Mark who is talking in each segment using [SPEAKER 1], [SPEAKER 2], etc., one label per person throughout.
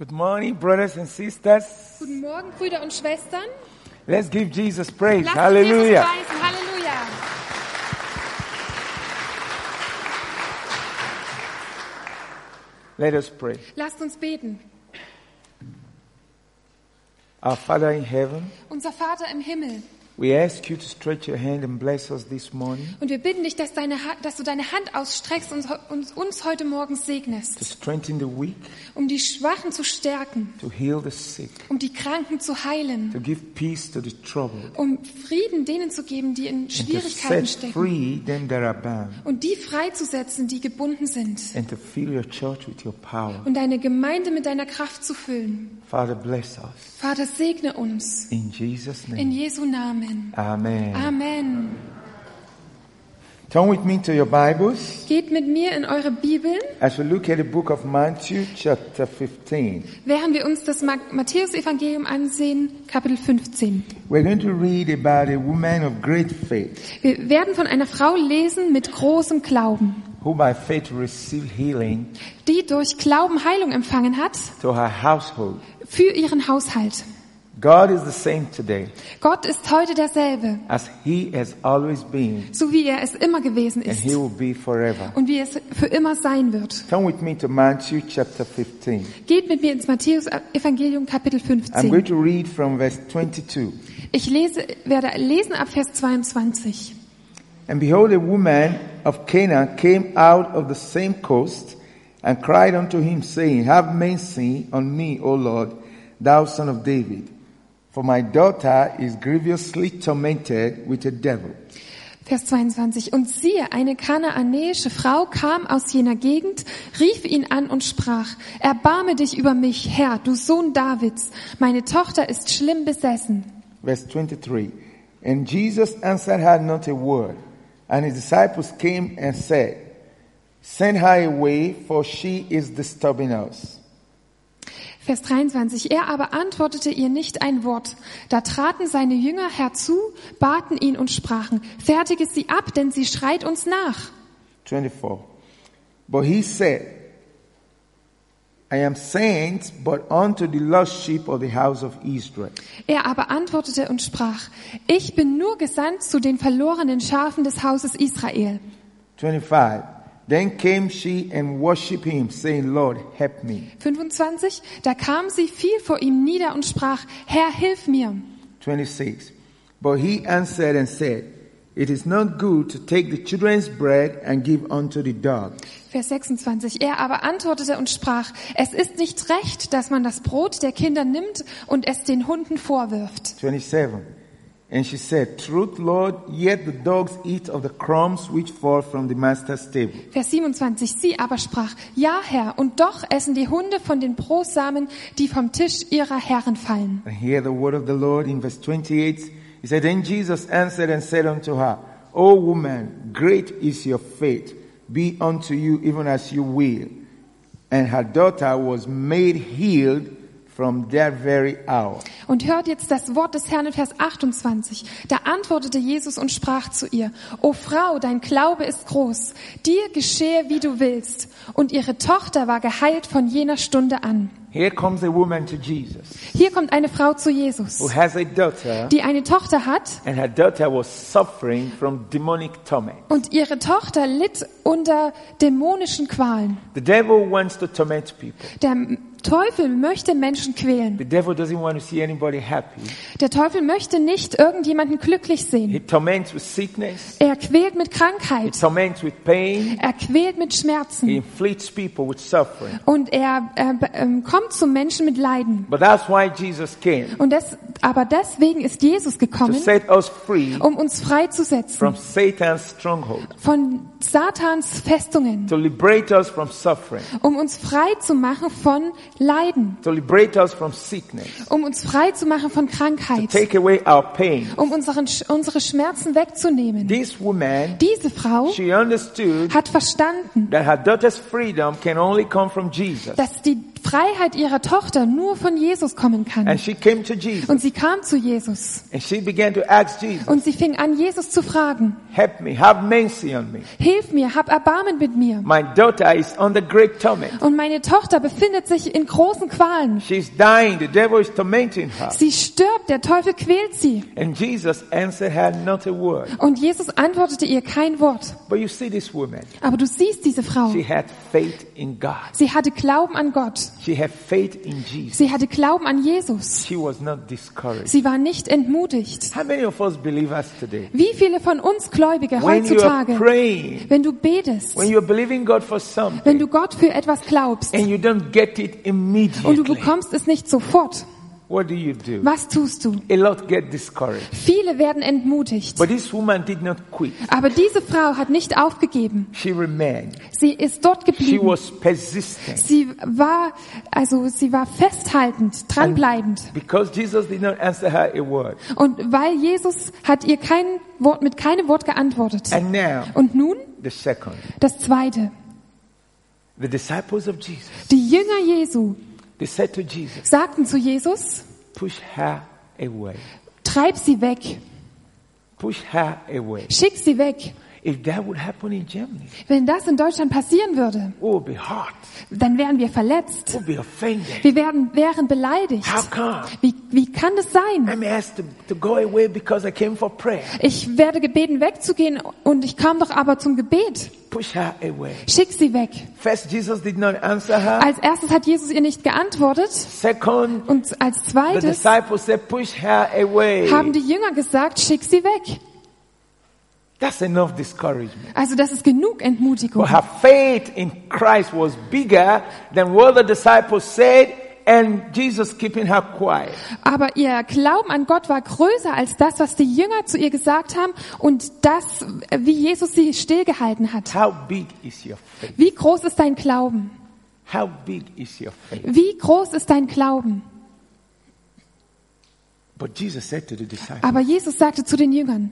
[SPEAKER 1] Good morning, brothers and sisters.
[SPEAKER 2] Guten Morgen, Brüder und Schwestern.
[SPEAKER 1] Let's give Jesus praise.
[SPEAKER 2] Lasst uns
[SPEAKER 1] Hallelujah.
[SPEAKER 2] Jesus preisen. Halleluja.
[SPEAKER 1] Let us pray.
[SPEAKER 2] Lasst uns beten.
[SPEAKER 1] Our Father in heaven,
[SPEAKER 2] Unser Vater im Himmel.
[SPEAKER 1] we ask you to stretch your hand and bless us this morning,
[SPEAKER 2] Und wir bitten dich, dass du deine Hand ausstreckst und uns heute Morgen
[SPEAKER 1] to
[SPEAKER 2] segnest,
[SPEAKER 1] strengthen the weak,
[SPEAKER 2] um die Schwachen zu stärken,
[SPEAKER 1] to heal the sick,
[SPEAKER 2] um die Kranken zu heilen,
[SPEAKER 1] to give peace to the troubled,
[SPEAKER 2] um Frieden denen zu geben, die in
[SPEAKER 1] and to
[SPEAKER 2] Schwierigkeiten
[SPEAKER 1] set
[SPEAKER 2] stecken,
[SPEAKER 1] free them that are bound,
[SPEAKER 2] und die freizusetzen, die gebunden sind,
[SPEAKER 1] and to fill your church with your power.
[SPEAKER 2] und deine Gemeinde mit deiner Kraft zu füllen.
[SPEAKER 1] Father, bless us.
[SPEAKER 2] Vater, segne uns.
[SPEAKER 1] In Jesus'
[SPEAKER 2] In
[SPEAKER 1] name.
[SPEAKER 2] Jesu Namen.
[SPEAKER 1] Amen.
[SPEAKER 2] Amen.
[SPEAKER 1] Turn with me to your Bibles
[SPEAKER 2] Geht mit mir in eure Bibeln,
[SPEAKER 1] as we look at the book of Matthew chapter 15.
[SPEAKER 2] während wir uns das Matthäus-Evangelium ansehen, Kapitel 15.
[SPEAKER 1] We're going to read about a woman of great faith,
[SPEAKER 2] Wir werden von einer Frau lesen mit großem Glauben,
[SPEAKER 1] who by faith received healing
[SPEAKER 2] die durch Glauben Heilung empfangen hat
[SPEAKER 1] to her household.
[SPEAKER 2] für ihren Haushalt.
[SPEAKER 1] God is the same today
[SPEAKER 2] Gott ist heute derselbe,
[SPEAKER 1] as He has always been,
[SPEAKER 2] so wie er es immer gewesen
[SPEAKER 1] and
[SPEAKER 2] ist
[SPEAKER 1] He will be forever.
[SPEAKER 2] und wie es für immer sein wird.
[SPEAKER 1] Turn with me to Matthew chapter 15.
[SPEAKER 2] Geht mit mir ins Matthäus-Evangelium, Kapitel
[SPEAKER 1] I'm going
[SPEAKER 2] 15.
[SPEAKER 1] to read from verse 22.
[SPEAKER 2] Ich werde lesen ab Vers 22.
[SPEAKER 1] And behold, a woman of Canaan came out of the same coast and cried unto him, saying, Have mercy on me, O Lord, thou son of David. For my daughter is grievously tormented with a devil.
[SPEAKER 2] Vers 22. Und siehe, eine kanaanäische Frau kam aus jener Gegend, rief ihn an und sprach, Erbarme dich über mich, Herr, du Sohn Davids, meine Tochter ist schlimm besessen.
[SPEAKER 1] Verse 23. And Jesus answered her not a word. And his disciples came and said, Send her away, for she is disturbing us.
[SPEAKER 2] Vers 23. Er aber antwortete ihr nicht ein Wort. Da traten seine Jünger herzu, baten ihn und sprachen, fertige sie ab, denn sie schreit uns nach.
[SPEAKER 1] 24. But he said, I am sent but unto the lost sheep of the house of Israel.
[SPEAKER 2] Er aber antwortete und sprach, ich bin nur gesandt zu den verlorenen Schafen des Hauses Israel.
[SPEAKER 1] 25. Then came she and worshipped him, saying, Lord, help me.
[SPEAKER 2] 25. Da kam sie, fiel vor ihm nieder und sprach, Herr, hilf mir.
[SPEAKER 1] 26. But he answered and said, It is not good to take the children's bread and give unto the dog.
[SPEAKER 2] Vers 26. Er aber antwortete und sprach, es ist nicht recht, dass man das Brot der Kinder nimmt und es den Hunden vorwirft.
[SPEAKER 1] 27. And she said, Truth, Lord, yet the dogs eat of the crumbs which fall from the master's table.
[SPEAKER 2] Vers 27. Sie aber sprach, ja Herr, und doch essen die Hunde von den Brosamen, die vom Tisch ihrer Herren fallen.
[SPEAKER 1] And hear the word of the Lord in verse 28. He said, Then Jesus answered and said unto her, O woman, great is your faith. Be unto you even as you will. And her daughter was made healed from that very hour.
[SPEAKER 2] Und hört jetzt das Wort des Herrn in Vers 28. Da antwortete Jesus und sprach zu ihr, O Frau, dein Glaube ist groß. Dir geschehe, wie du willst. Und ihre Tochter war geheilt von jener Stunde an.
[SPEAKER 1] Here comes a woman to Jesus
[SPEAKER 2] Hier kommt eine Frau zu Jesus,
[SPEAKER 1] who has a daughter,
[SPEAKER 2] die eine Tochter hat,
[SPEAKER 1] and her daughter was suffering from demonic torment.
[SPEAKER 2] und ihre Tochter litt unter dämonischen Qualen.
[SPEAKER 1] The devil wants to torment people.
[SPEAKER 2] Der Teufel möchte Menschen quälen.
[SPEAKER 1] The devil doesn't want to see anybody happy.
[SPEAKER 2] Der Teufel möchte nicht irgendjemanden glücklich
[SPEAKER 1] He
[SPEAKER 2] sehen.
[SPEAKER 1] torments with sickness.
[SPEAKER 2] Er quält mit
[SPEAKER 1] He
[SPEAKER 2] Krankheit.
[SPEAKER 1] torments with pain.
[SPEAKER 2] Er quält mit
[SPEAKER 1] He
[SPEAKER 2] Schmerzen.
[SPEAKER 1] inflicts people with suffering.
[SPEAKER 2] Und er kommt zum Menschen mit Leiden.
[SPEAKER 1] But that's why Jesus came,
[SPEAKER 2] Aber deswegen ist Jesus
[SPEAKER 1] to
[SPEAKER 2] gekommen,
[SPEAKER 1] set us free
[SPEAKER 2] um uns freizusetzen
[SPEAKER 1] from Satan's stronghold,
[SPEAKER 2] von Satans Festungen,
[SPEAKER 1] to liberate us from suffering,
[SPEAKER 2] um uns frei zu machen von Leiden,
[SPEAKER 1] to liberate us from sickness,
[SPEAKER 2] um uns frei zu machen von
[SPEAKER 1] to
[SPEAKER 2] Krankheit,
[SPEAKER 1] take away our pain.
[SPEAKER 2] um unsere Schmerzen wegzunehmen.
[SPEAKER 1] This woman,
[SPEAKER 2] Diese Frau
[SPEAKER 1] she understood
[SPEAKER 2] hat verstanden,
[SPEAKER 1] that her daughter's freedom can only come from Jesus.
[SPEAKER 2] dass die Freiheit ihrer Tochter nur von Jesus kommen kann.
[SPEAKER 1] And she came to Jesus.
[SPEAKER 2] Und sie kam zu Jesus.
[SPEAKER 1] And she began to ask Jesus,
[SPEAKER 2] Und sie fing an, Jesus zu fragen.
[SPEAKER 1] help me, have mercy on me.
[SPEAKER 2] Hilf mir, hab Erbarmen mit mir.
[SPEAKER 1] My daughter is under great torment.
[SPEAKER 2] Und meine Tochter befindet sich in großen Qualen.
[SPEAKER 1] She's dying. The devil is tormenting her.
[SPEAKER 2] Sie stirbt, der Teufel quält sie.
[SPEAKER 1] And Jesus answered her not a word.
[SPEAKER 2] Und Jesus antwortete ihr kein Wort.
[SPEAKER 1] But you see this woman.
[SPEAKER 2] Aber du siehst diese Frau.
[SPEAKER 1] She had faith in God.
[SPEAKER 2] Sie hatte Glauben an Gott.
[SPEAKER 1] She had faith in Jesus.
[SPEAKER 2] Sie hatte Glauben an Jesus.
[SPEAKER 1] She was not discouraged.
[SPEAKER 2] Sie war nicht entmutigt.
[SPEAKER 1] How many of us believers today?
[SPEAKER 2] Wie viele von uns Gläubige
[SPEAKER 1] When you are
[SPEAKER 2] heutzutage,
[SPEAKER 1] praying,
[SPEAKER 2] wenn du betest,
[SPEAKER 1] when you're believing God for
[SPEAKER 2] wenn
[SPEAKER 1] something,
[SPEAKER 2] du Gott für etwas glaubst
[SPEAKER 1] and you don't get it
[SPEAKER 2] und du
[SPEAKER 1] immediately,
[SPEAKER 2] bekommst es nicht sofort,
[SPEAKER 1] what do you do?
[SPEAKER 2] was tust du?
[SPEAKER 1] A lot get discouraged.
[SPEAKER 2] Viele werden entmutigt.
[SPEAKER 1] But this woman did not quit.
[SPEAKER 2] Aber diese Frau hat nicht aufgegeben.
[SPEAKER 1] She remained.
[SPEAKER 2] Sie ist dort
[SPEAKER 1] She
[SPEAKER 2] geblieben.
[SPEAKER 1] was persistent.
[SPEAKER 2] Sie war festhaltend, dranbleibend.
[SPEAKER 1] Because Jesus did not answer her a word.
[SPEAKER 2] Und weil Jesus hat ihr mit keinem Wort geantwortet.
[SPEAKER 1] And now,
[SPEAKER 2] Und nun
[SPEAKER 1] the second.
[SPEAKER 2] das Zweite.
[SPEAKER 1] The disciples of Jesus,
[SPEAKER 2] Die Jünger Jesu
[SPEAKER 1] they said to Jesus,
[SPEAKER 2] sagten zu Jesus,
[SPEAKER 1] push her away.
[SPEAKER 2] treib sie weg,
[SPEAKER 1] Push her away.
[SPEAKER 2] schick sie weg.
[SPEAKER 1] If that would happen in Germany,
[SPEAKER 2] Wenn das in Deutschland passieren würde,
[SPEAKER 1] we would be hurt.
[SPEAKER 2] dann wären wir verletzt.
[SPEAKER 1] We would be offended.
[SPEAKER 2] Wir wären beleidigt.
[SPEAKER 1] How come?
[SPEAKER 2] Wie kann das sein?
[SPEAKER 1] I'm asked to go away because I came for prayer.
[SPEAKER 2] Ich werde gebeten, wegzugehen und ich kam doch aber zum Gebet.
[SPEAKER 1] Push her away.
[SPEAKER 2] Schick sie weg.
[SPEAKER 1] First, Jesus did not answer her.
[SPEAKER 2] Als erstes hat Jesus ihr nicht geantwortet.
[SPEAKER 1] Second,
[SPEAKER 2] Und als
[SPEAKER 1] the
[SPEAKER 2] zweites
[SPEAKER 1] disciples said, push her away.
[SPEAKER 2] haben die Jünger gesagt, schick sie weg.
[SPEAKER 1] That's enough discouragement.
[SPEAKER 2] Also das ist genug Entmutigung.
[SPEAKER 1] But her faith in Christ was bigger than what the disciples said, and Jesus keeping her quiet.
[SPEAKER 2] Aber ihr Glauben an Gott war größer als das, was die Jünger zu ihr gesagt haben und das, wie Jesus sie stillgehalten hat.
[SPEAKER 1] How big is your faith?
[SPEAKER 2] Wie groß ist dein Glauben?
[SPEAKER 1] How big is your faith?
[SPEAKER 2] Wie groß ist dein Glauben?
[SPEAKER 1] But Jesus said to the disciples,
[SPEAKER 2] Aber Jesus sagte zu den Jüngern,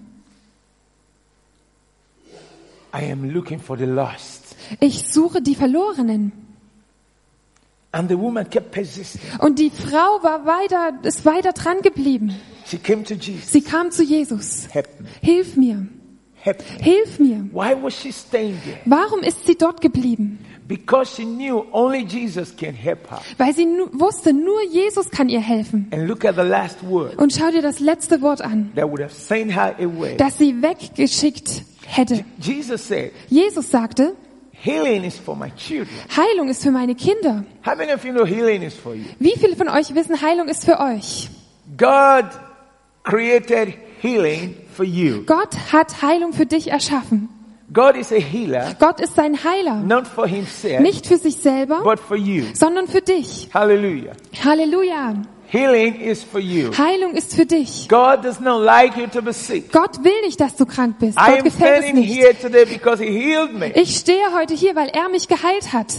[SPEAKER 1] I am looking for the lost.
[SPEAKER 2] ich suche die Verlorenen.
[SPEAKER 1] And the woman kept persisting.
[SPEAKER 2] Und die Frau ist weiter dran geblieben.
[SPEAKER 1] She came to Jesus.
[SPEAKER 2] Sie kam zu Jesus.
[SPEAKER 1] Help me.
[SPEAKER 2] Hilf mir.
[SPEAKER 1] Help me.
[SPEAKER 2] Hilf mir.
[SPEAKER 1] Why was she staying there?
[SPEAKER 2] Warum ist sie dort geblieben?
[SPEAKER 1] Because she knew only Jesus can help her.
[SPEAKER 2] Weil sie wusste, nur Jesus kann ihr helfen.
[SPEAKER 1] And look at the last word
[SPEAKER 2] Und schau dir das letzte Wort an,
[SPEAKER 1] that would have sent her away.
[SPEAKER 2] das sie weggeschickt hätte.
[SPEAKER 1] Jesus said,
[SPEAKER 2] Jesus sagte,
[SPEAKER 1] healing is for my children.
[SPEAKER 2] Heilung ist für meine Kinder.
[SPEAKER 1] How many of you know healing is for you?
[SPEAKER 2] Wie viele von euch wissen, Heilung ist für euch?
[SPEAKER 1] God created healing for you.
[SPEAKER 2] Gott hat Heilung für dich erschaffen.
[SPEAKER 1] God is a healer,
[SPEAKER 2] Gott ist ein Heiler.
[SPEAKER 1] not for himself,
[SPEAKER 2] Nicht für sich selber,
[SPEAKER 1] but for you.
[SPEAKER 2] sondern für dich.
[SPEAKER 1] Hallelujah.
[SPEAKER 2] Halleluja.
[SPEAKER 1] Healing is for you.
[SPEAKER 2] Heilung ist für dich.
[SPEAKER 1] God does not like you to be sick.
[SPEAKER 2] Gott will nicht, dass du krank bist.
[SPEAKER 1] I
[SPEAKER 2] Gott
[SPEAKER 1] am
[SPEAKER 2] gefällt es
[SPEAKER 1] standing
[SPEAKER 2] nicht.
[SPEAKER 1] here today because he healed me.
[SPEAKER 2] Ich stehe heute hier, weil er mich geheilt hat.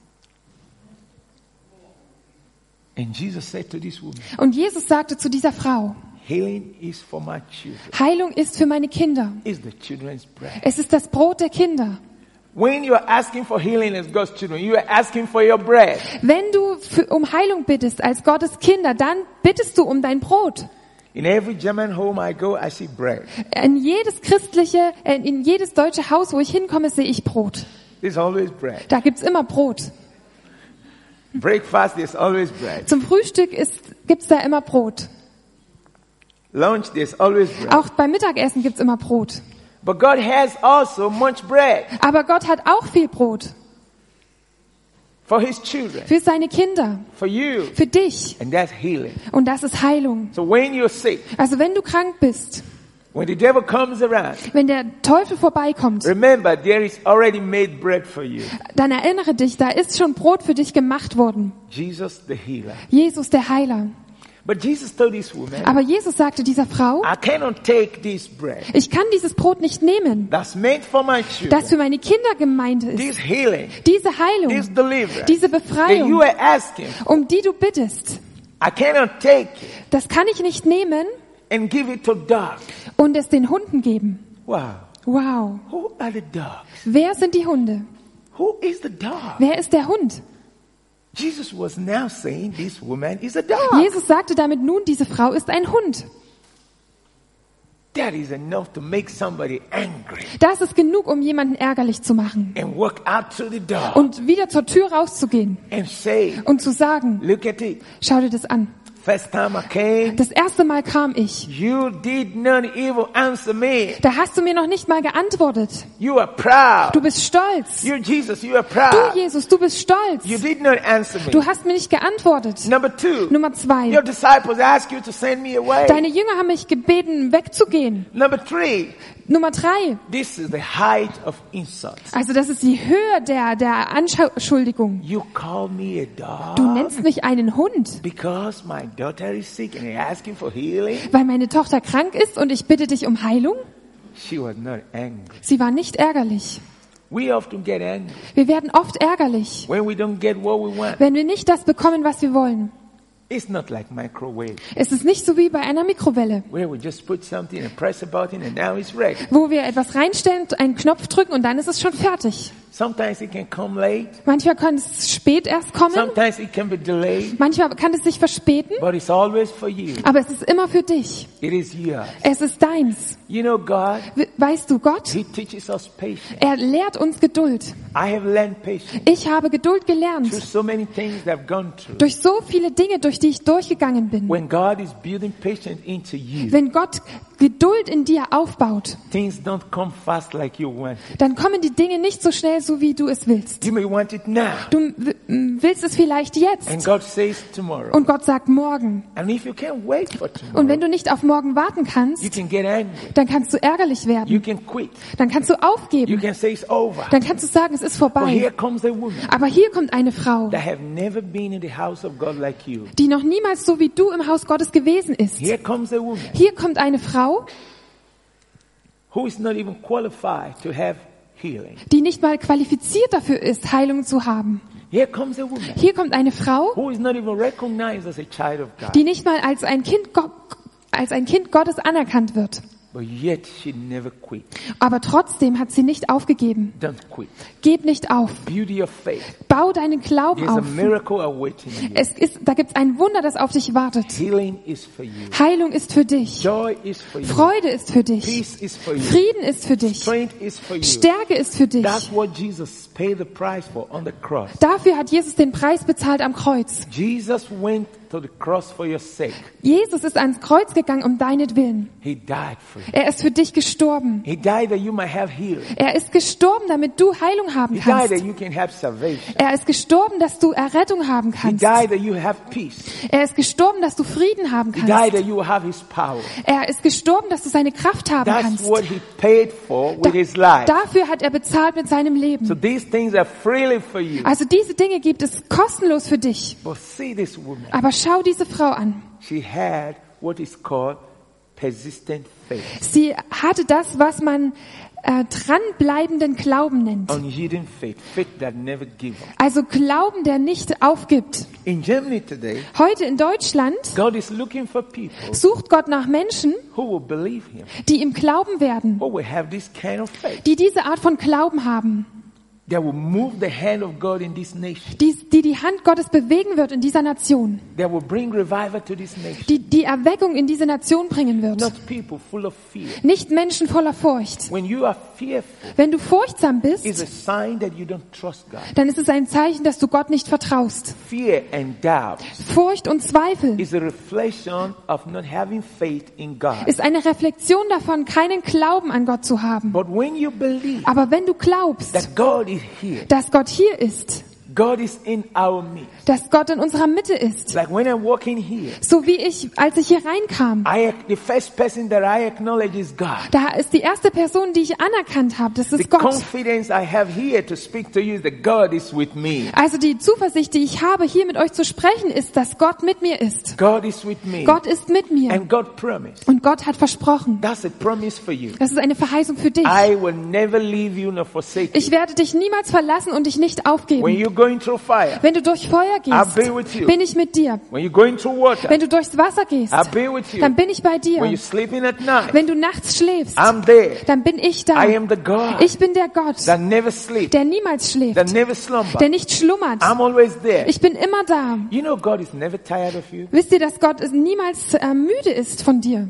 [SPEAKER 1] And Jesus said to this woman,
[SPEAKER 2] Und Jesus sagte zu dieser Frau,
[SPEAKER 1] healing is for my children.
[SPEAKER 2] Heilung ist für meine Kinder.
[SPEAKER 1] It's the children's bread.
[SPEAKER 2] Es ist das Brot der Kinder.
[SPEAKER 1] When you are asking for healing as God's children, you are asking for your bread.
[SPEAKER 2] Wenn du um Heilung bittest als Gottes Kinder, dann bittest du um dein Brot.
[SPEAKER 1] In every German home I go, I see bread.
[SPEAKER 2] In jedes deutsche Haus, wo ich hinkomme, sehe ich Brot.
[SPEAKER 1] There's always bread.
[SPEAKER 2] Da gibt's immer Brot.
[SPEAKER 1] Breakfast, there's always bread.
[SPEAKER 2] Zum Frühstück gibt's da immer Brot.
[SPEAKER 1] Lunch, there's always bread.
[SPEAKER 2] Auch beim Mittagessen gibt's immer Brot.
[SPEAKER 1] But God has also much bread
[SPEAKER 2] Aber Gott hat auch viel Brot
[SPEAKER 1] for his children,
[SPEAKER 2] für seine Kinder,
[SPEAKER 1] for you.
[SPEAKER 2] für dich.
[SPEAKER 1] And that's healing.
[SPEAKER 2] Und das ist Heilung.
[SPEAKER 1] So when you're sick,
[SPEAKER 2] Also wenn du krank bist,
[SPEAKER 1] when the devil comes around,
[SPEAKER 2] wenn der Teufel vorbeikommt,
[SPEAKER 1] remember there is already made bread for you.
[SPEAKER 2] dann erinnere dich, da ist schon Brot für dich gemacht worden.
[SPEAKER 1] Jesus the healer.
[SPEAKER 2] Jesus, der Heiler.
[SPEAKER 1] But Jesus told this woman,
[SPEAKER 2] Aber Jesus sagte dieser Frau,
[SPEAKER 1] I cannot take this bread
[SPEAKER 2] ich kann dieses Brot nicht nehmen,
[SPEAKER 1] that's meant for my
[SPEAKER 2] das
[SPEAKER 1] children,
[SPEAKER 2] für meine Kinder gemeint
[SPEAKER 1] this
[SPEAKER 2] ist.
[SPEAKER 1] healing,
[SPEAKER 2] Diese
[SPEAKER 1] this
[SPEAKER 2] Heilung,
[SPEAKER 1] deliverance
[SPEAKER 2] diese
[SPEAKER 1] that you
[SPEAKER 2] Befreiung,
[SPEAKER 1] are asking for.
[SPEAKER 2] um die du bittest,
[SPEAKER 1] I cannot take it
[SPEAKER 2] das kann ich nicht nehmen
[SPEAKER 1] and give it to dogs.
[SPEAKER 2] und es den Hunden geben.
[SPEAKER 1] Wow.
[SPEAKER 2] Wow.
[SPEAKER 1] Who are the dogs?
[SPEAKER 2] Wer sind die Hunde?
[SPEAKER 1] Who is the dog?
[SPEAKER 2] Wer ist der Hund?
[SPEAKER 1] Jesus was now saying this woman is a dog.
[SPEAKER 2] Jesus sagte damit nun, diese Frau ist ein Hund.
[SPEAKER 1] That is enough to make somebody angry
[SPEAKER 2] Das ist genug, um jemanden ärgerlich zu machen
[SPEAKER 1] and walk out to the door
[SPEAKER 2] und wieder zur Tür rauszugehen
[SPEAKER 1] and say,
[SPEAKER 2] und zu sagen,
[SPEAKER 1] look at it.
[SPEAKER 2] schau dir das an.
[SPEAKER 1] First time I came,
[SPEAKER 2] Das erste Mal kam ich.
[SPEAKER 1] you did not even answer me.
[SPEAKER 2] Da hast du mir noch nicht mal geantwortet.
[SPEAKER 1] You are proud.
[SPEAKER 2] Du bist stolz.
[SPEAKER 1] You, Jesus, you are proud.
[SPEAKER 2] Du, Jesus, du bist stolz.
[SPEAKER 1] You did not answer me.
[SPEAKER 2] Du hast mir nicht geantwortet.
[SPEAKER 1] Number 2,
[SPEAKER 2] Nummer 2.
[SPEAKER 1] your disciples asked you to send me away.
[SPEAKER 2] Deine Jünger haben mich gebeten, wegzugehen.
[SPEAKER 1] Number 3,
[SPEAKER 2] Nummer 3.
[SPEAKER 1] this is the height of insult.
[SPEAKER 2] Also das ist die Höhe der Anschuldigung.
[SPEAKER 1] You call me a dog
[SPEAKER 2] Du nennst mich einen Hund,
[SPEAKER 1] because my daughter is sick and you're asking for healing?
[SPEAKER 2] weil meine Tochter krank ist und ich bitte dich um Heilung?
[SPEAKER 1] She was not angry.
[SPEAKER 2] Sie war nicht ärgerlich.
[SPEAKER 1] We often get angry
[SPEAKER 2] Wir werden oft ärgerlich,
[SPEAKER 1] when we don't get what we want.
[SPEAKER 2] wenn wir nicht das bekommen, was wir wollen.
[SPEAKER 1] It's not like microwave,
[SPEAKER 2] Es ist nicht so wie bei einer Mikrowelle,
[SPEAKER 1] where we just put something and press a button and now it's ready.
[SPEAKER 2] wo wir etwas reinstellen, einen Knopf drücken und dann ist es schon fertig.
[SPEAKER 1] Sometimes it can come late.
[SPEAKER 2] Manchmal kann es spät erst kommen,
[SPEAKER 1] Sometimes it can be delayed.
[SPEAKER 2] manchmal kann es sich verspäten,
[SPEAKER 1] But it's always for you.
[SPEAKER 2] aber es ist immer für dich.
[SPEAKER 1] It is yours.
[SPEAKER 2] Es ist deins.
[SPEAKER 1] You know, God,
[SPEAKER 2] Weißt du, Gott,
[SPEAKER 1] He teaches us patience.
[SPEAKER 2] er lehrt uns Geduld.
[SPEAKER 1] I have learned patience
[SPEAKER 2] Ich habe Geduld
[SPEAKER 1] through
[SPEAKER 2] gelernt.
[SPEAKER 1] so many things that I've gone through.
[SPEAKER 2] Durch so viele Dinge, durch die ich durchgegangen bin.
[SPEAKER 1] When God is building patience into you,
[SPEAKER 2] Wenn Gott Geduld in dir aufbaut,
[SPEAKER 1] things don't come fast like you want it.
[SPEAKER 2] dann kommen die Dinge nicht so schnell, so wie du es willst.
[SPEAKER 1] You may want it now.
[SPEAKER 2] Du willst es vielleicht
[SPEAKER 1] And
[SPEAKER 2] jetzt.
[SPEAKER 1] God says tomorrow.
[SPEAKER 2] Und Gott sagt morgen.
[SPEAKER 1] And if you can't wait for
[SPEAKER 2] Und
[SPEAKER 1] tomorrow,
[SPEAKER 2] wenn du nicht auf morgen warten
[SPEAKER 1] you
[SPEAKER 2] kannst,
[SPEAKER 1] can get angry.
[SPEAKER 2] dann kannst du ärgerlich
[SPEAKER 1] You
[SPEAKER 2] werden.
[SPEAKER 1] can quit.
[SPEAKER 2] Dann kannst du
[SPEAKER 1] You
[SPEAKER 2] aufgeben.
[SPEAKER 1] can say it's over.
[SPEAKER 2] Dann kannst du sagen, es ist
[SPEAKER 1] But here
[SPEAKER 2] vorbei.
[SPEAKER 1] comes a woman
[SPEAKER 2] Aber hier kommt eine Frau,
[SPEAKER 1] that have never been in the house of God like you.
[SPEAKER 2] die noch niemals so wie du im Haus Gottes gewesen ist.
[SPEAKER 1] Here comes a woman
[SPEAKER 2] Hier kommt eine Frau,
[SPEAKER 1] who is not even qualified to have healing.
[SPEAKER 2] die nicht mal qualifiziert dafür ist, Heilung zu haben.
[SPEAKER 1] Here comes a woman
[SPEAKER 2] Hier kommt eine Frau,
[SPEAKER 1] who is not even recognized as a child of God.
[SPEAKER 2] die nicht mal als ein Kind Gottes anerkannt wird.
[SPEAKER 1] But yet she never quit.
[SPEAKER 2] Aber trotzdem hat sie nicht aufgegeben.
[SPEAKER 1] Don't quit.
[SPEAKER 2] Gib nicht auf.
[SPEAKER 1] Beauty of faith.
[SPEAKER 2] Bau deinen Glauben
[SPEAKER 1] There's a
[SPEAKER 2] auf.
[SPEAKER 1] miracle awaiting you.
[SPEAKER 2] Da gibt's ein Wunder, das auf dich wartet.
[SPEAKER 1] Healing is for you.
[SPEAKER 2] Heilung ist für dich.
[SPEAKER 1] Joy is for you.
[SPEAKER 2] Freude ist für dich.
[SPEAKER 1] Peace is for you.
[SPEAKER 2] Frieden ist für dich.
[SPEAKER 1] Strength is for you.
[SPEAKER 2] Stärke ist für dich.
[SPEAKER 1] That's what Jesus paid the price for on the cross.
[SPEAKER 2] Dafür hat Jesus den Preis bezahlt am Kreuz.
[SPEAKER 1] Jesus went to the cross for your sake.
[SPEAKER 2] Jesus ist ans Kreuz gegangen um deinetwillen.
[SPEAKER 1] He died for you.
[SPEAKER 2] Er ist für dich gestorben.
[SPEAKER 1] He died that you might have healing.
[SPEAKER 2] Er ist gestorben, damit du Heilung haben
[SPEAKER 1] He died that
[SPEAKER 2] kannst.
[SPEAKER 1] you can have salvation.
[SPEAKER 2] Er ist gestorben, dass du Errettung haben
[SPEAKER 1] He
[SPEAKER 2] kannst.
[SPEAKER 1] died that you have peace.
[SPEAKER 2] Er ist gestorben, dass du Frieden haben
[SPEAKER 1] He died
[SPEAKER 2] kannst.
[SPEAKER 1] that you will have His power.
[SPEAKER 2] Er ist gestorben, dass du seine Kraft haben
[SPEAKER 1] That's
[SPEAKER 2] kannst.
[SPEAKER 1] what He paid for with His life.
[SPEAKER 2] Dafür hat er bezahlt mit seinem
[SPEAKER 1] So
[SPEAKER 2] Leben.
[SPEAKER 1] these things are freely for you.
[SPEAKER 2] Also diese Dinge gibt es kostenlos für dich.
[SPEAKER 1] But see this woman.
[SPEAKER 2] Aber schau diese Frau an.
[SPEAKER 1] She had what is called persistent faith.
[SPEAKER 2] Sie hatte das, was man dranbleibenden Glauben nennt.
[SPEAKER 1] Unyielding faith. Faith that never gives up.
[SPEAKER 2] Also Glauben, der nicht aufgibt.
[SPEAKER 1] In Germany today,
[SPEAKER 2] Heute in Deutschland
[SPEAKER 1] God is looking for people
[SPEAKER 2] sucht Gott nach Menschen,
[SPEAKER 1] who will believe Him,
[SPEAKER 2] die ihm glauben werden,
[SPEAKER 1] who will have this kind of faith,
[SPEAKER 2] die diese Art von Glauben haben,
[SPEAKER 1] that will move the hand of God in this nation,
[SPEAKER 2] die Hand Gottes bewegen wird in dieser Nation,
[SPEAKER 1] that will bring revival to this nation.
[SPEAKER 2] die Erweckung in diese Nation bringen wird.
[SPEAKER 1] Not people full of fear.
[SPEAKER 2] Nicht Menschen voller Furcht.
[SPEAKER 1] When you are fearful,
[SPEAKER 2] Wenn du furchtsam
[SPEAKER 1] it's
[SPEAKER 2] bist,
[SPEAKER 1] a sign that you don't trust God.
[SPEAKER 2] dann ist es ein Zeichen, dass du Gott nicht vertraust.
[SPEAKER 1] Fear and doubt
[SPEAKER 2] Furcht und Zweifel
[SPEAKER 1] is a reflection of not having faith in God.
[SPEAKER 2] ist eine Reflexion davon, keinen Glauben an Gott zu haben.
[SPEAKER 1] But when you believe
[SPEAKER 2] Aber wenn du glaubst,
[SPEAKER 1] that God is here,
[SPEAKER 2] dass Gott hier ist,
[SPEAKER 1] God is in our midst.
[SPEAKER 2] dass Gott in unserer Mitte ist,
[SPEAKER 1] Like when I'm walking here,
[SPEAKER 2] so wie als ich hier reinkam,
[SPEAKER 1] the first person that I acknowledge is God.
[SPEAKER 2] da ist die erste Person, die ich anerkannt habe, das
[SPEAKER 1] The
[SPEAKER 2] ist Gott.
[SPEAKER 1] confidence I have here to speak to you is that God is with me.
[SPEAKER 2] Also die Zuversicht, die ich habe, hier mit euch zu sprechen, ist, dass Gott mit mir ist.
[SPEAKER 1] God is with me.
[SPEAKER 2] Gott ist mit mir.
[SPEAKER 1] And God promised.
[SPEAKER 2] Und Gott hat versprochen.
[SPEAKER 1] That's a promise for you.
[SPEAKER 2] Das ist eine Verheißung für dich.
[SPEAKER 1] I will never leave you nor forsake you.
[SPEAKER 2] Ich werde dich niemals verlassen und dich nicht aufgeben.
[SPEAKER 1] When you going through fire,
[SPEAKER 2] Wenn du durch Feuer
[SPEAKER 1] I'll be
[SPEAKER 2] gehst,
[SPEAKER 1] with you.
[SPEAKER 2] bin ich mit dir.
[SPEAKER 1] When you're going through water,
[SPEAKER 2] Wenn du durchs Wasser gehst,
[SPEAKER 1] I'll be with you.
[SPEAKER 2] dann bin ich bei
[SPEAKER 1] When
[SPEAKER 2] dir.
[SPEAKER 1] you're sleeping at night,
[SPEAKER 2] Wenn du nachts schläfst,
[SPEAKER 1] I'm there.
[SPEAKER 2] dann bin ich da.
[SPEAKER 1] I am the God
[SPEAKER 2] Ich bin der Gott,
[SPEAKER 1] that never sleeps,
[SPEAKER 2] der niemals schläft,
[SPEAKER 1] that never slumbers.
[SPEAKER 2] der nicht schlummert.
[SPEAKER 1] I'm always there.
[SPEAKER 2] Ich bin immer da.
[SPEAKER 1] You know God is never tired of you.
[SPEAKER 2] Wisst ihr, dass Gott niemals müde ist von dir?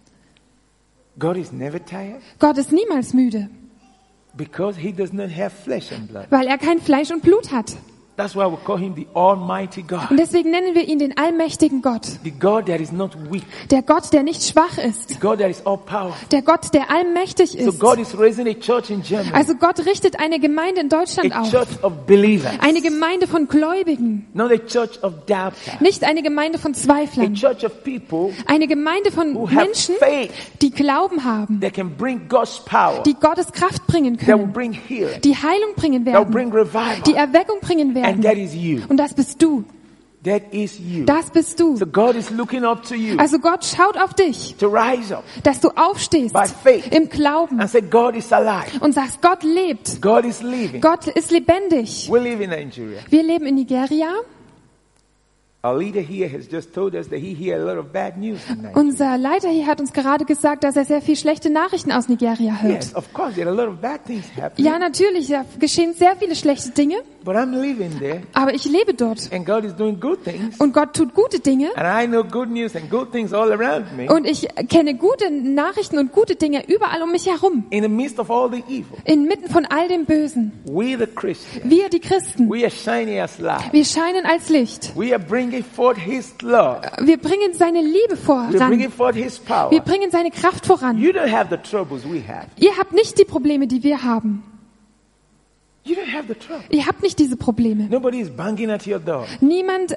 [SPEAKER 1] God is never tired
[SPEAKER 2] Gott ist niemals müde,
[SPEAKER 1] because he does not have flesh and blood.
[SPEAKER 2] weil er kein Fleisch und Blut hat.
[SPEAKER 1] That's why we call him the Almighty God.
[SPEAKER 2] Und deswegen nennen wir ihn den allmächtigen Gott.
[SPEAKER 1] The God that is not weak.
[SPEAKER 2] Der Gott, der nicht schwach
[SPEAKER 1] The
[SPEAKER 2] ist.
[SPEAKER 1] God that is all powerful.
[SPEAKER 2] Der Gott, der allmächtig
[SPEAKER 1] So
[SPEAKER 2] ist.
[SPEAKER 1] God is raising a church in Germany.
[SPEAKER 2] Also Gott richtet eine Gemeinde in Deutschland
[SPEAKER 1] A
[SPEAKER 2] auf.
[SPEAKER 1] church of believers.
[SPEAKER 2] Eine Gemeinde von Gläubigen.
[SPEAKER 1] Not a church of doubters.
[SPEAKER 2] Nicht eine Gemeinde von
[SPEAKER 1] A
[SPEAKER 2] Zweiflern.
[SPEAKER 1] church of people
[SPEAKER 2] Eine Gemeinde von
[SPEAKER 1] who have
[SPEAKER 2] Menschen,
[SPEAKER 1] faith
[SPEAKER 2] die Glauben haben.
[SPEAKER 1] that can bring God's power.
[SPEAKER 2] Die Gottes Kraft bringen
[SPEAKER 1] That will
[SPEAKER 2] können.
[SPEAKER 1] bring healing.
[SPEAKER 2] Die Heilung bringen
[SPEAKER 1] That will
[SPEAKER 2] werden.
[SPEAKER 1] bring revival.
[SPEAKER 2] Die Erweckung bringen
[SPEAKER 1] And
[SPEAKER 2] werden.
[SPEAKER 1] that is you.
[SPEAKER 2] Und das bist du.
[SPEAKER 1] That is you.
[SPEAKER 2] Das bist du.
[SPEAKER 1] So God is looking up to you
[SPEAKER 2] Also Gott schaut auf dich,
[SPEAKER 1] to rise up
[SPEAKER 2] dass du aufstehst
[SPEAKER 1] by faith
[SPEAKER 2] im Glauben
[SPEAKER 1] and say God is alive.
[SPEAKER 2] und sagst, Gott lebt.
[SPEAKER 1] God is living.
[SPEAKER 2] Gott ist lebendig.
[SPEAKER 1] We live in Nigeria.
[SPEAKER 2] Wir leben in Nigeria.
[SPEAKER 1] Our leader here has just told us that he hears a lot of bad news in Nigeria.
[SPEAKER 2] Unser Leiter hier hat uns gerade gesagt, dass er sehr viel schlechte Nachrichten aus Nigeria hört.
[SPEAKER 1] Yes, of course, there are a lot of bad things happening.
[SPEAKER 2] Ja, natürlich, da geschehen sehr viele schlechte Dinge,
[SPEAKER 1] But I'm living there,
[SPEAKER 2] aber ich lebe dort.
[SPEAKER 1] and God is doing good things.
[SPEAKER 2] Und Gott tut gute Dinge.
[SPEAKER 1] And I know good news and good things all around me.
[SPEAKER 2] Und ich kenne gute Nachrichten und gute Dinge überall um mich herum.
[SPEAKER 1] In the midst of all the evil,
[SPEAKER 2] Inmitten von all dem Bösen.
[SPEAKER 1] we the Christians,
[SPEAKER 2] Wir, die Christen,
[SPEAKER 1] we are shining as light.
[SPEAKER 2] wir scheinen als Licht.
[SPEAKER 1] We are bringing forth His love.
[SPEAKER 2] Wir bringen seine Liebe
[SPEAKER 1] We're
[SPEAKER 2] voran.
[SPEAKER 1] bringing forth His power.
[SPEAKER 2] Wir bringen seine Kraft voran.
[SPEAKER 1] You don't have the troubles we have.
[SPEAKER 2] Ihr habt nicht die Probleme, die wir haben.
[SPEAKER 1] You don't have the trouble.
[SPEAKER 2] Ihr habt nicht diese Probleme.
[SPEAKER 1] Nobody is banging at your door.
[SPEAKER 2] Niemand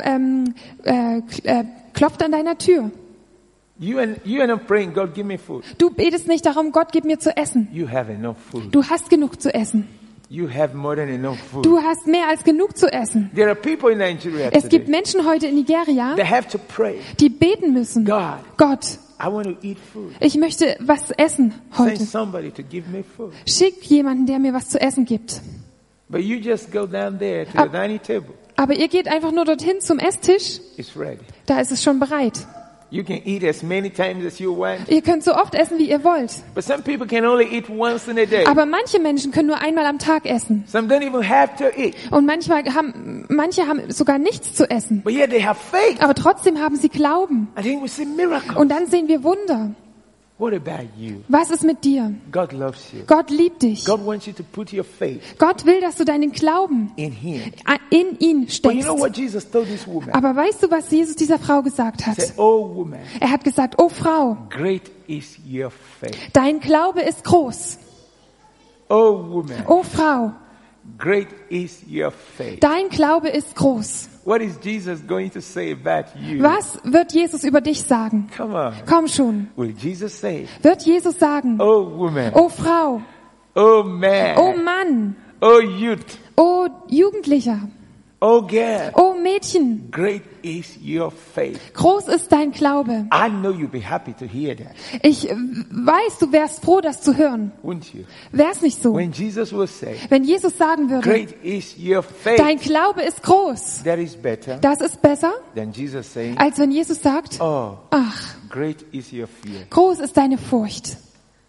[SPEAKER 2] klopft an deiner Tür.
[SPEAKER 1] You are not praying, God, give me food.
[SPEAKER 2] Du betest nicht darum, Gott, gib mir zu essen.
[SPEAKER 1] You have enough food.
[SPEAKER 2] Du hast genug zu essen.
[SPEAKER 1] You have more than enough food.
[SPEAKER 2] Du hast mehr als genug zu essen.
[SPEAKER 1] There are people in Nigeria
[SPEAKER 2] Es gibt
[SPEAKER 1] today
[SPEAKER 2] Menschen heute in Nigeria,
[SPEAKER 1] that have to pray.
[SPEAKER 2] die beten müssen.
[SPEAKER 1] God,
[SPEAKER 2] Gott,
[SPEAKER 1] I want to eat food.
[SPEAKER 2] ich möchte was essen
[SPEAKER 1] Send
[SPEAKER 2] heute.
[SPEAKER 1] somebody to give me food.
[SPEAKER 2] Schick jemanden, der mir was zu essen gibt.
[SPEAKER 1] But you just go down there to the dining table.
[SPEAKER 2] Aber ihr geht einfach nur dorthin zum Esstisch,
[SPEAKER 1] It's ready.
[SPEAKER 2] da ist es schon bereit.
[SPEAKER 1] You can eat as many times as you want.
[SPEAKER 2] Ihr könnt so oft essen, wie ihr wollt.
[SPEAKER 1] But some people can only eat once in a day.
[SPEAKER 2] Aber manche Menschen können nur einmal am Tag essen.
[SPEAKER 1] Some don't even have to eat.
[SPEAKER 2] Und manche haben sogar nichts zu essen.
[SPEAKER 1] But yet they have faith.
[SPEAKER 2] Aber trotzdem haben sie Glauben.
[SPEAKER 1] And then we see miracles.
[SPEAKER 2] Und dann sehen wir Wunder.
[SPEAKER 1] What about you?
[SPEAKER 2] Was ist mit dir?
[SPEAKER 1] God loves you.
[SPEAKER 2] Gott liebt dich.
[SPEAKER 1] God wants you to put your faith
[SPEAKER 2] Gott will, dass du deinen Glauben
[SPEAKER 1] in Him.
[SPEAKER 2] in ihn
[SPEAKER 1] But you
[SPEAKER 2] steckst.
[SPEAKER 1] know what Jesus told this woman?
[SPEAKER 2] Aber weißt du, was Jesus dieser Frau gesagt
[SPEAKER 1] He
[SPEAKER 2] hat?
[SPEAKER 1] said, oh woman,
[SPEAKER 2] Er hat gesagt, oh Frau,
[SPEAKER 1] great is your faith.
[SPEAKER 2] dein Glaube ist groß.
[SPEAKER 1] Oh woman,
[SPEAKER 2] Oh Frau,
[SPEAKER 1] great is your faith.
[SPEAKER 2] dein Glaube ist groß.
[SPEAKER 1] What is Jesus going to say about you?
[SPEAKER 2] Was wird Jesus über dich sagen?
[SPEAKER 1] Come on.
[SPEAKER 2] Komm schon.
[SPEAKER 1] Will Jesus say,
[SPEAKER 2] Wird Jesus sagen,
[SPEAKER 1] oh woman,
[SPEAKER 2] oh Frau,
[SPEAKER 1] oh man,
[SPEAKER 2] oh Mann,
[SPEAKER 1] oh youth,
[SPEAKER 2] oh Jugendlicher,
[SPEAKER 1] oh girl,
[SPEAKER 2] oh Mädchen,
[SPEAKER 1] great is your faith.
[SPEAKER 2] groß ist dein Glaube.
[SPEAKER 1] I know you'll be happy to hear that,
[SPEAKER 2] Ich weiß, du wärst froh, das zu hören.
[SPEAKER 1] wouldn't you?
[SPEAKER 2] Wär's nicht so?
[SPEAKER 1] When Jesus will say,
[SPEAKER 2] Wenn Jesus sagen würde,
[SPEAKER 1] great is your faith,
[SPEAKER 2] dein Glaube ist groß,
[SPEAKER 1] that is better
[SPEAKER 2] das ist besser,
[SPEAKER 1] than Jesus saying,
[SPEAKER 2] als wenn Jesus sagt,
[SPEAKER 1] oh,
[SPEAKER 2] ach,
[SPEAKER 1] great is your fear.
[SPEAKER 2] groß ist deine Furcht.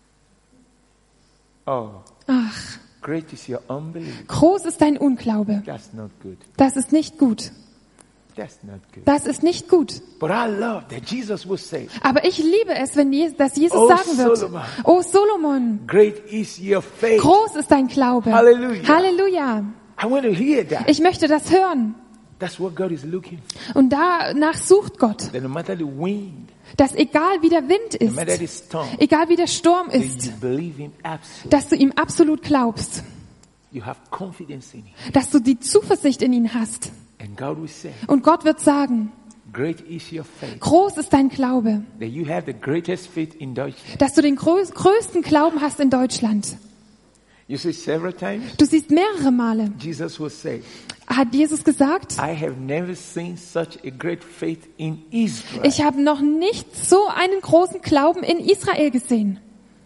[SPEAKER 1] Oh,
[SPEAKER 2] Ach,
[SPEAKER 1] great is your unbelief.
[SPEAKER 2] groß ist dein Unglaube.
[SPEAKER 1] That's not good.
[SPEAKER 2] Das ist nicht gut.
[SPEAKER 1] That's not good.
[SPEAKER 2] Das ist nicht gut.
[SPEAKER 1] But I love that Jesus will say,
[SPEAKER 2] Aber ich liebe es, wenn dass Jesus
[SPEAKER 1] Oh,
[SPEAKER 2] sagen wird,
[SPEAKER 1] Solomon.
[SPEAKER 2] oh Solomon,
[SPEAKER 1] great is your faith.
[SPEAKER 2] groß ist dein Glaube.
[SPEAKER 1] Halleluja.
[SPEAKER 2] Halleluja.
[SPEAKER 1] I want to hear that.
[SPEAKER 2] Ich möchte das hören.
[SPEAKER 1] That's what God is looking for.
[SPEAKER 2] Und danach sucht Gott,
[SPEAKER 1] That no matter the wind,
[SPEAKER 2] dass egal wie der Wind
[SPEAKER 1] no matter
[SPEAKER 2] ist,
[SPEAKER 1] the storm,
[SPEAKER 2] egal wie der Sturm
[SPEAKER 1] that
[SPEAKER 2] ist,
[SPEAKER 1] you believe Him absolutely.
[SPEAKER 2] dass du ihm absolut glaubst,
[SPEAKER 1] You have confidence in Him.
[SPEAKER 2] dass du die Zuversicht in ihn hast.
[SPEAKER 1] And God will say,
[SPEAKER 2] Und Gott wird sagen,
[SPEAKER 1] great is your faith.
[SPEAKER 2] groß ist dein Glaube,
[SPEAKER 1] That you have the greatest faith in Deutschland.
[SPEAKER 2] dass du den größten Glauben hast in Deutschland.
[SPEAKER 1] You see, several times,
[SPEAKER 2] Du siehst mehrere Male,
[SPEAKER 1] Jesus will say,
[SPEAKER 2] hat Jesus gesagt,
[SPEAKER 1] I have never seen such a great faith in Israel.
[SPEAKER 2] ich habe noch nicht so einen großen Glauben in Israel gesehen.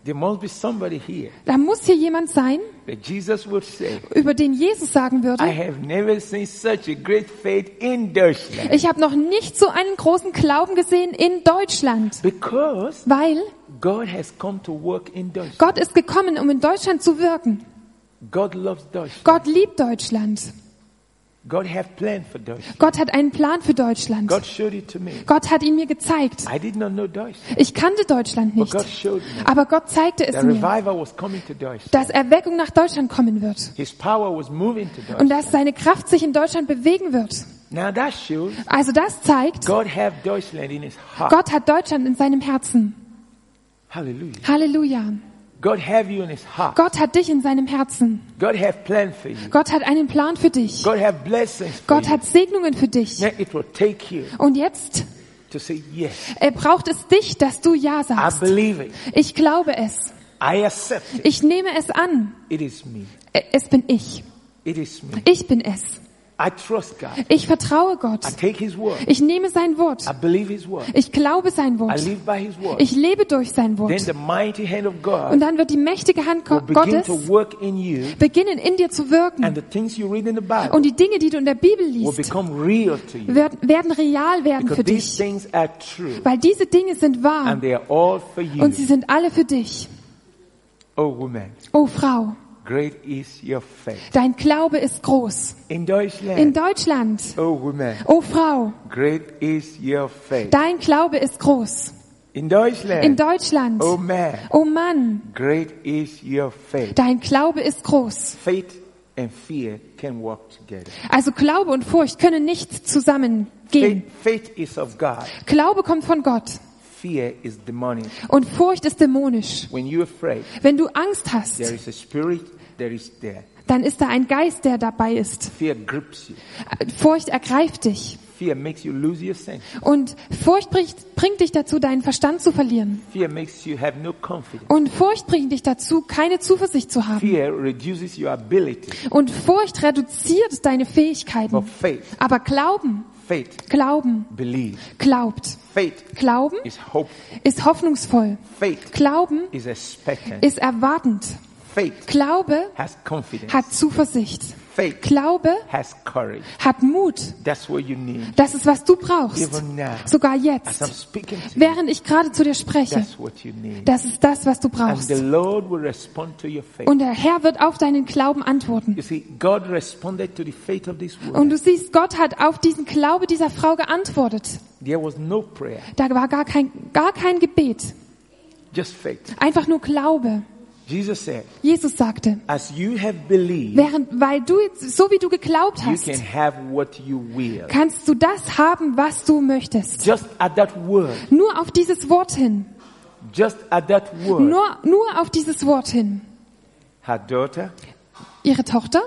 [SPEAKER 1] There must be somebody here
[SPEAKER 2] Da muss hier jemand sein,
[SPEAKER 1] that Jesus would say,
[SPEAKER 2] über den Jesus sagen würde,
[SPEAKER 1] I have never seen such a great faith in Deutschland.
[SPEAKER 2] ich habe noch nicht so einen großen Glauben gesehen in Deutschland,
[SPEAKER 1] Because
[SPEAKER 2] weil
[SPEAKER 1] God has come to work in Deutschland.
[SPEAKER 2] Gott ist gekommen, um in Deutschland zu wirken.
[SPEAKER 1] God loves Deutschland.
[SPEAKER 2] Gott liebt Deutschland.
[SPEAKER 1] God have planned for Deutschland.
[SPEAKER 2] Gott hat einen Plan für Deutschland.
[SPEAKER 1] God showed it to me.
[SPEAKER 2] Gott hat ihn mir gezeigt.
[SPEAKER 1] I did not know Deutschland.
[SPEAKER 2] Ich kannte Deutschland
[SPEAKER 1] But
[SPEAKER 2] nicht,
[SPEAKER 1] God showed me.
[SPEAKER 2] aber Gott zeigte es
[SPEAKER 1] The
[SPEAKER 2] mir,
[SPEAKER 1] revival was coming to Deutschland.
[SPEAKER 2] dass Erweckung nach Deutschland kommen wird
[SPEAKER 1] His power was moving to
[SPEAKER 2] und
[SPEAKER 1] Deutschland.
[SPEAKER 2] dass seine Kraft sich in Deutschland bewegen wird.
[SPEAKER 1] Now that shows
[SPEAKER 2] Also das zeigt,
[SPEAKER 1] God have Deutschland in his heart.
[SPEAKER 2] Gott hat Deutschland in seinem Herzen.
[SPEAKER 1] Hallelujah.
[SPEAKER 2] Halleluja.
[SPEAKER 1] God have you in his heart.
[SPEAKER 2] Gott hat dich in seinem Herzen.
[SPEAKER 1] God have planned for you.
[SPEAKER 2] Gott hat einen Plan für dich.
[SPEAKER 1] God have blessings for
[SPEAKER 2] Gott
[SPEAKER 1] you.
[SPEAKER 2] hat Segnungen für dich.
[SPEAKER 1] Now it will take you
[SPEAKER 2] Und jetzt
[SPEAKER 1] to say yes.
[SPEAKER 2] braucht es dich, dass du Ja
[SPEAKER 1] I
[SPEAKER 2] sagst.
[SPEAKER 1] believe it.
[SPEAKER 2] Ich glaube es.
[SPEAKER 1] I accept it.
[SPEAKER 2] Ich nehme es an.
[SPEAKER 1] It is me.
[SPEAKER 2] Es bin ich.
[SPEAKER 1] It is me.
[SPEAKER 2] Ich bin es.
[SPEAKER 1] I trust God.
[SPEAKER 2] Ich vertraue Gott.
[SPEAKER 1] I take his word.
[SPEAKER 2] Ich nehme sein Wort.
[SPEAKER 1] I believe his word.
[SPEAKER 2] Ich glaube sein
[SPEAKER 1] I
[SPEAKER 2] Wort.
[SPEAKER 1] live by his word.
[SPEAKER 2] Ich lebe durch sein
[SPEAKER 1] Then
[SPEAKER 2] Wort.
[SPEAKER 1] the mighty hand of God
[SPEAKER 2] Und dann wird die mächtige Hand
[SPEAKER 1] will begin
[SPEAKER 2] Gottes
[SPEAKER 1] to work in you,
[SPEAKER 2] beginnen in dir zu wirken.
[SPEAKER 1] and the things you read in the Bible
[SPEAKER 2] Und die Dinge, die du in der Bibel
[SPEAKER 1] will
[SPEAKER 2] liest,
[SPEAKER 1] become real to you.
[SPEAKER 2] werden real werden
[SPEAKER 1] Because
[SPEAKER 2] für
[SPEAKER 1] these
[SPEAKER 2] dich.
[SPEAKER 1] things are true,
[SPEAKER 2] Weil diese Dinge sind wahr
[SPEAKER 1] and they are all for you.
[SPEAKER 2] und sie sind alle für dich.
[SPEAKER 1] Oh woman,
[SPEAKER 2] Oh Frau,
[SPEAKER 1] great is your faith.
[SPEAKER 2] dein Glaube ist groß.
[SPEAKER 1] In Deutschland,
[SPEAKER 2] In Deutschland.
[SPEAKER 1] oh woman,
[SPEAKER 2] Oh Frau,
[SPEAKER 1] great is your faith.
[SPEAKER 2] dein Glaube ist groß.
[SPEAKER 1] In Deutschland,
[SPEAKER 2] In Deutschland.
[SPEAKER 1] oh man,
[SPEAKER 2] Oh Mann,
[SPEAKER 1] great is your faith.
[SPEAKER 2] dein Glaube ist groß.
[SPEAKER 1] Faith and fear can walk together.
[SPEAKER 2] Also Glaube und Furcht können nicht zusammengehen.
[SPEAKER 1] Faith is of God.
[SPEAKER 2] Glaube kommt von Gott
[SPEAKER 1] Fear is demonic.
[SPEAKER 2] und Furcht ist dämonisch.
[SPEAKER 1] When you're afraid,
[SPEAKER 2] Wenn du Angst hast,
[SPEAKER 1] there is a spirit that is there.
[SPEAKER 2] dann ist da ein Geist, der dabei ist.
[SPEAKER 1] Fear grips you.
[SPEAKER 2] Furcht ergreift dich.
[SPEAKER 1] Fear makes you lose your sense.
[SPEAKER 2] Und Furcht bringt dich dazu, deinen Verstand zu verlieren.
[SPEAKER 1] Fear makes you have no confidence.
[SPEAKER 2] Und Furcht bringt dich dazu, keine Zuversicht zu haben.
[SPEAKER 1] Fear reduces your ability.
[SPEAKER 2] Und Furcht reduziert deine Fähigkeiten.
[SPEAKER 1] But faith,
[SPEAKER 2] Aber Glauben,
[SPEAKER 1] believe.
[SPEAKER 2] glaubt.
[SPEAKER 1] Faith
[SPEAKER 2] Glauben
[SPEAKER 1] is hopeful.
[SPEAKER 2] ist hoffnungsvoll.
[SPEAKER 1] Faith
[SPEAKER 2] Glauben
[SPEAKER 1] is expectant.
[SPEAKER 2] ist erwartend.
[SPEAKER 1] Faith
[SPEAKER 2] Glaube
[SPEAKER 1] has confidence.
[SPEAKER 2] hat Zuversicht.
[SPEAKER 1] Faith
[SPEAKER 2] Glaube
[SPEAKER 1] has courage.
[SPEAKER 2] hat Mut.
[SPEAKER 1] That's what you need.
[SPEAKER 2] Das ist, was du brauchst.
[SPEAKER 1] Even now,
[SPEAKER 2] Sogar
[SPEAKER 1] as I'm
[SPEAKER 2] jetzt.
[SPEAKER 1] speaking to you,
[SPEAKER 2] Während ich gerade zu dir spreche.
[SPEAKER 1] that's what you need.
[SPEAKER 2] Das ist das, was du
[SPEAKER 1] And
[SPEAKER 2] brauchst.
[SPEAKER 1] the Lord will respond to your faith.
[SPEAKER 2] Und der Herr wird auf deinen Glauben antworten.
[SPEAKER 1] You see, God responded to the faith of this
[SPEAKER 2] Und
[SPEAKER 1] woman.
[SPEAKER 2] du siehst, Gott hat auf diesen Glaube dieser Frau geantwortet.
[SPEAKER 1] There was no prayer,
[SPEAKER 2] Da war gar kein Gebet.
[SPEAKER 1] just faith.
[SPEAKER 2] Einfach nur Glaube.
[SPEAKER 1] Jesus said,
[SPEAKER 2] Jesus sagte,
[SPEAKER 1] as you have believed,
[SPEAKER 2] weil du jetzt, so wie du geglaubt
[SPEAKER 1] you
[SPEAKER 2] hast,
[SPEAKER 1] can have what you will.
[SPEAKER 2] kannst du das haben, was du möchtest.
[SPEAKER 1] Just at that word,
[SPEAKER 2] Nur auf dieses Wort hin.
[SPEAKER 1] just at that word,
[SPEAKER 2] Nur auf dieses Wort hin.
[SPEAKER 1] her daughter
[SPEAKER 2] Ihre Tochter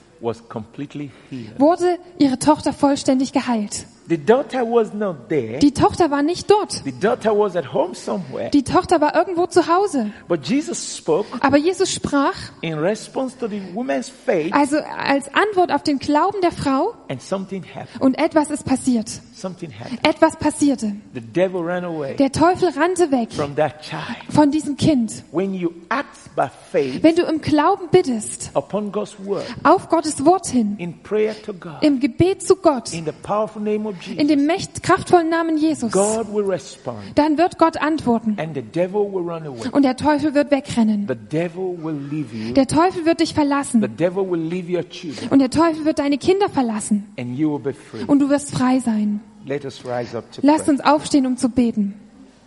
[SPEAKER 2] wurde ihre Tochter vollständig geheilt.
[SPEAKER 1] The daughter was not there.
[SPEAKER 2] Die Tochter war nicht dort.
[SPEAKER 1] The daughter was at home somewhere.
[SPEAKER 2] Die Tochter war irgendwo zu Hause.
[SPEAKER 1] But Jesus spoke
[SPEAKER 2] Aber Jesus sprach,
[SPEAKER 1] in response to the woman's faith,
[SPEAKER 2] also als Antwort auf den Glauben der Frau,
[SPEAKER 1] and something happened.
[SPEAKER 2] und etwas ist passiert.
[SPEAKER 1] Something happened.
[SPEAKER 2] Etwas passierte.
[SPEAKER 1] The devil ran away
[SPEAKER 2] Der Teufel rannte weg
[SPEAKER 1] from that child.
[SPEAKER 2] von diesem Kind.
[SPEAKER 1] When you act by faith
[SPEAKER 2] Wenn du im Glauben bittest,
[SPEAKER 1] upon God's word,
[SPEAKER 2] auf Gottes Wort hin,
[SPEAKER 1] in prayer to God,
[SPEAKER 2] im Gebet zu Gott,
[SPEAKER 1] in the powerful name of
[SPEAKER 2] in
[SPEAKER 1] Jesus,
[SPEAKER 2] dem kraftvollen Namen Jesus,
[SPEAKER 1] God will respond,
[SPEAKER 2] dann wird Gott antworten
[SPEAKER 1] and the devil will run away.
[SPEAKER 2] und der Teufel wird wegrennen.
[SPEAKER 1] The devil will leave you.
[SPEAKER 2] Der Teufel wird dich
[SPEAKER 1] The
[SPEAKER 2] verlassen
[SPEAKER 1] devil will leave your children,
[SPEAKER 2] und der Teufel wird deine Kinder verlassen
[SPEAKER 1] and you will be free.
[SPEAKER 2] und du wirst frei sein.
[SPEAKER 1] Let us rise up to
[SPEAKER 2] Lasst
[SPEAKER 1] pray.
[SPEAKER 2] uns aufstehen, um zu beten.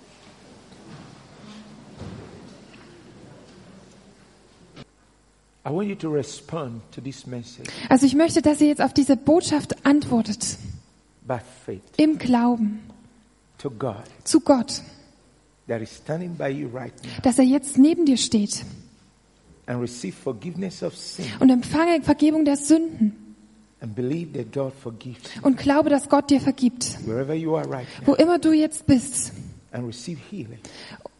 [SPEAKER 1] I want you to respond to this message
[SPEAKER 2] Also ich möchte, dass ihr jetzt auf diese Botschaft antwortet.
[SPEAKER 1] by faith
[SPEAKER 2] Im Glauben
[SPEAKER 1] to God
[SPEAKER 2] zu Gott,
[SPEAKER 1] that is standing by you right now,
[SPEAKER 2] dass er jetzt neben dir steht
[SPEAKER 1] and receive forgiveness of sin
[SPEAKER 2] und empfange Vergebung der Sünden
[SPEAKER 1] and believe that God forgives you
[SPEAKER 2] und glaube, dass Gott dir vergibt.
[SPEAKER 1] wherever you are right now,
[SPEAKER 2] Wo immer du jetzt bist,
[SPEAKER 1] and receive healing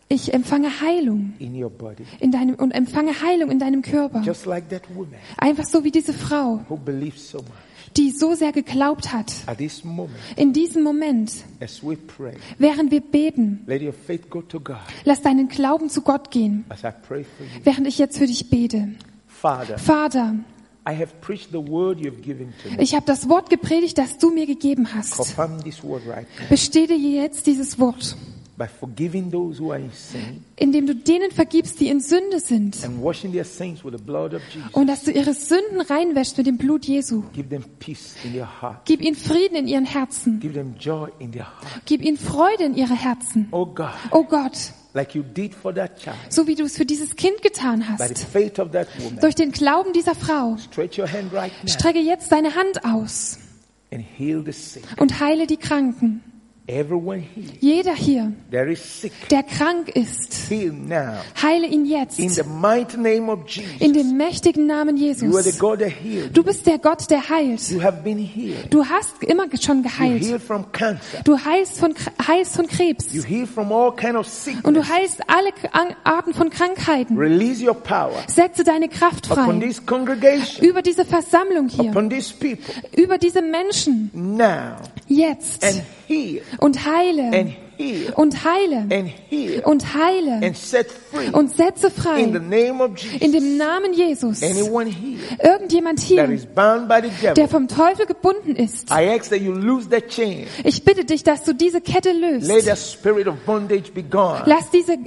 [SPEAKER 2] Ich empfange Heilung
[SPEAKER 1] in your body.
[SPEAKER 2] und empfange Heilung in deinem Körper.
[SPEAKER 1] Just like that woman
[SPEAKER 2] Einfach so wie diese Frau,
[SPEAKER 1] who believed so much.
[SPEAKER 2] die so sehr geglaubt hat.
[SPEAKER 1] At this moment,
[SPEAKER 2] In diesem Moment,
[SPEAKER 1] as we pray,
[SPEAKER 2] während wir beten,
[SPEAKER 1] let your faith go to God
[SPEAKER 2] lass deinen Glauben zu Gott gehen,
[SPEAKER 1] as I pray for you.
[SPEAKER 2] während ich jetzt für dich bete.
[SPEAKER 1] Father,
[SPEAKER 2] Vater,
[SPEAKER 1] I have preached the word you've given to me.
[SPEAKER 2] ich habe das Wort gepredigt, das du mir gegeben hast.
[SPEAKER 1] Confirm this word right now
[SPEAKER 2] Bestätige jetzt dieses Wort,
[SPEAKER 1] by forgiving those who are in sin
[SPEAKER 2] indem du denen vergibst, die in Sünde sind.
[SPEAKER 1] and washing their sins with the blood of Jesus.
[SPEAKER 2] Und dass du ihre Sünden reinwäschst mit dem Blut Jesu.
[SPEAKER 1] Give them peace in their heart.
[SPEAKER 2] Gib ihnen Frieden in ihren Herzen.
[SPEAKER 1] Give them joy in their heart.
[SPEAKER 2] Gib ihnen Freude in ihre Herzen.
[SPEAKER 1] Oh God,
[SPEAKER 2] Oh Gott,
[SPEAKER 1] like you did for that child,
[SPEAKER 2] so wie du es für dieses Kind getan
[SPEAKER 1] by the
[SPEAKER 2] hast.
[SPEAKER 1] faith of that woman,
[SPEAKER 2] Durch den Glauben dieser Frau.
[SPEAKER 1] stretch your hand right now
[SPEAKER 2] Strecke jetzt deine Hand aus
[SPEAKER 1] and heal the sick.
[SPEAKER 2] und heile die Kranken.
[SPEAKER 1] Everyone here
[SPEAKER 2] Jeder hier,
[SPEAKER 1] that is sick,
[SPEAKER 2] der krank ist,
[SPEAKER 1] heal now.
[SPEAKER 2] heile ihn
[SPEAKER 1] In
[SPEAKER 2] jetzt.
[SPEAKER 1] the mighty name of Jesus.
[SPEAKER 2] In dem mächtigen Namen
[SPEAKER 1] You are the
[SPEAKER 2] Jesus.
[SPEAKER 1] God that healed.
[SPEAKER 2] Du bist der Gott, der heilt.
[SPEAKER 1] You have been healed.
[SPEAKER 2] Du hast immer schon
[SPEAKER 1] You
[SPEAKER 2] geheilt.
[SPEAKER 1] heal from cancer.
[SPEAKER 2] Du heilst von Krebs.
[SPEAKER 1] You heal from all kind of
[SPEAKER 2] Und du
[SPEAKER 1] sickness.
[SPEAKER 2] heilst alle Arten von Krankheiten.
[SPEAKER 1] Release your power
[SPEAKER 2] Setze deine Kraft
[SPEAKER 1] upon
[SPEAKER 2] frei
[SPEAKER 1] this congregation,
[SPEAKER 2] über diese Versammlung hier,
[SPEAKER 1] upon these people
[SPEAKER 2] über diese Menschen
[SPEAKER 1] now,
[SPEAKER 2] jetzt
[SPEAKER 1] and heal,
[SPEAKER 2] und heile
[SPEAKER 1] and heal,
[SPEAKER 2] und heile
[SPEAKER 1] and heal,
[SPEAKER 2] und heile
[SPEAKER 1] and set free
[SPEAKER 2] und setze
[SPEAKER 1] in the
[SPEAKER 2] frei
[SPEAKER 1] name of
[SPEAKER 2] in
[SPEAKER 1] Jesus.
[SPEAKER 2] dem Namen Jesus.
[SPEAKER 1] Anyone here
[SPEAKER 2] Irgendjemand
[SPEAKER 1] that
[SPEAKER 2] hier,
[SPEAKER 1] is bound by the
[SPEAKER 2] der
[SPEAKER 1] devil,
[SPEAKER 2] vom Teufel gebunden ist.
[SPEAKER 1] I ask that you loose that chain.
[SPEAKER 2] Ich bitte dich, dass du diese Kette
[SPEAKER 1] Let
[SPEAKER 2] löst.
[SPEAKER 1] that spirit of bondage be gone.
[SPEAKER 2] Lass diesen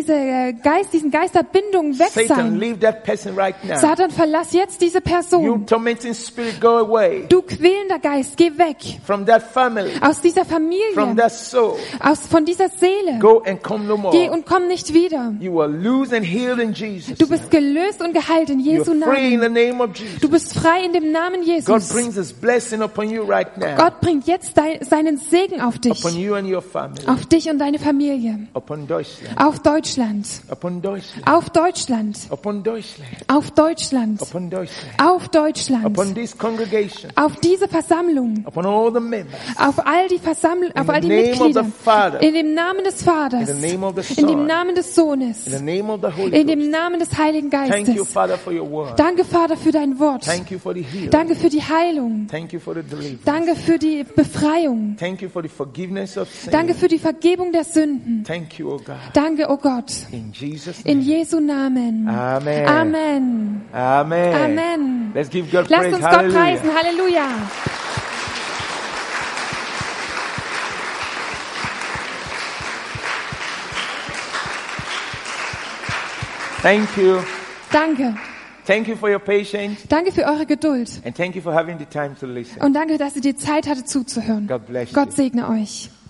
[SPEAKER 2] Geist der Bindung weg
[SPEAKER 1] Satan,
[SPEAKER 2] sein.
[SPEAKER 1] leave that person right now.
[SPEAKER 2] Satan, verlass jetzt diese
[SPEAKER 1] You
[SPEAKER 2] Person.
[SPEAKER 1] tormenting spirit, go away
[SPEAKER 2] Du quälender Geist, geh weg
[SPEAKER 1] from that family,
[SPEAKER 2] aus dieser
[SPEAKER 1] from
[SPEAKER 2] Familie,
[SPEAKER 1] that soul.
[SPEAKER 2] von dieser Seele.
[SPEAKER 1] Go and come no
[SPEAKER 2] Geh
[SPEAKER 1] more.
[SPEAKER 2] und komm nicht wieder.
[SPEAKER 1] You are loose and healed in Jesus.
[SPEAKER 2] Du bist gelöst und geheilt in Jesu
[SPEAKER 1] You're free in the
[SPEAKER 2] Namen.
[SPEAKER 1] name of Jesus.
[SPEAKER 2] Du bist frei in dem Namen
[SPEAKER 1] God
[SPEAKER 2] Jesus.
[SPEAKER 1] brings His blessing upon you right now.
[SPEAKER 2] Gott bringt jetzt seinen Segen auf dich,
[SPEAKER 1] Upon you and your family.
[SPEAKER 2] auf dich und deine Familie,
[SPEAKER 1] Upon Deutschland.
[SPEAKER 2] auf Deutschland,
[SPEAKER 1] Upon Deutschland.
[SPEAKER 2] auf Deutschland,
[SPEAKER 1] Upon Deutschland.
[SPEAKER 2] auf Deutschland,
[SPEAKER 1] Upon Deutschland.
[SPEAKER 2] auf Deutschland,
[SPEAKER 1] Upon this congregation.
[SPEAKER 2] auf diese Versammlung,
[SPEAKER 1] Upon all the members.
[SPEAKER 2] auf all die auf all die
[SPEAKER 1] name of the
[SPEAKER 2] Mitglieder,
[SPEAKER 1] Father.
[SPEAKER 2] in dem Namen des Vaters,
[SPEAKER 1] In the name of the
[SPEAKER 2] in dem
[SPEAKER 1] Son.
[SPEAKER 2] Namen des Sohnes,
[SPEAKER 1] In the name of the Holy
[SPEAKER 2] in
[SPEAKER 1] Ghost.
[SPEAKER 2] dem Namen des Heiligen
[SPEAKER 1] Thank you,
[SPEAKER 2] Geistes.
[SPEAKER 1] Father, for your word.
[SPEAKER 2] Danke, Vater, für dein Wort.
[SPEAKER 1] Thank you for the healing.
[SPEAKER 2] Danke für die Heilung.
[SPEAKER 1] Thank you for the deliverance.
[SPEAKER 2] Danke für die Befreiung.
[SPEAKER 1] Thank you for the forgiveness of sin.
[SPEAKER 2] Danke für die Vergebung der Sünden.
[SPEAKER 1] Thank you, O God.
[SPEAKER 2] Danke, oh Gott.
[SPEAKER 1] In Jesus'
[SPEAKER 2] In
[SPEAKER 1] name.
[SPEAKER 2] Jesu Namen.
[SPEAKER 1] Amen.
[SPEAKER 2] Amen.
[SPEAKER 1] Amen.
[SPEAKER 2] Amen.
[SPEAKER 1] Let's give God
[SPEAKER 2] Lasst
[SPEAKER 1] praise.
[SPEAKER 2] uns Gott
[SPEAKER 1] Hallelujah.
[SPEAKER 2] preisen. Halleluja.
[SPEAKER 1] Thank you.
[SPEAKER 2] Danke.
[SPEAKER 1] Thank you for your patience.
[SPEAKER 2] Danke für eure Geduld.
[SPEAKER 1] And thank you for having the time to listen.
[SPEAKER 2] Und danke, dass ihr die Zeit hattet zuzuhören.
[SPEAKER 1] God bless you.
[SPEAKER 2] Gott segne euch.